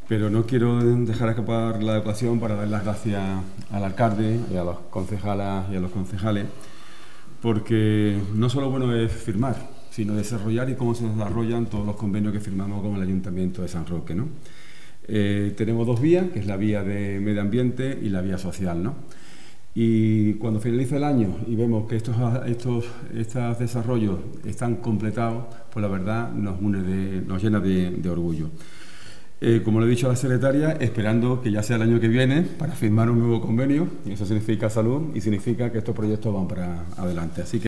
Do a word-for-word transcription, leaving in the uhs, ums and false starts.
pero no quiero dejar escapar la ocasión para dar las gracias al alcalde y a los concejalas y a los concejales, porque no solo bueno es firmar, sino desarrollar y cómo se desarrollan todos los convenios que firmamos con el Ayuntamiento de San Roque, ¿no? Eh, tenemos dos vías, que es la vía de medio ambiente y la vía social, ¿no? Y cuando finaliza el año y vemos que estos, estos, estos desarrollos están completados, pues la verdad nos, une de, nos llena de, de orgullo. Eh, como le he dicho a la secretaria, esperando que ya sea el año que viene para firmar un nuevo convenio, y eso significa salud y significa que estos proyectos van para adelante. Así que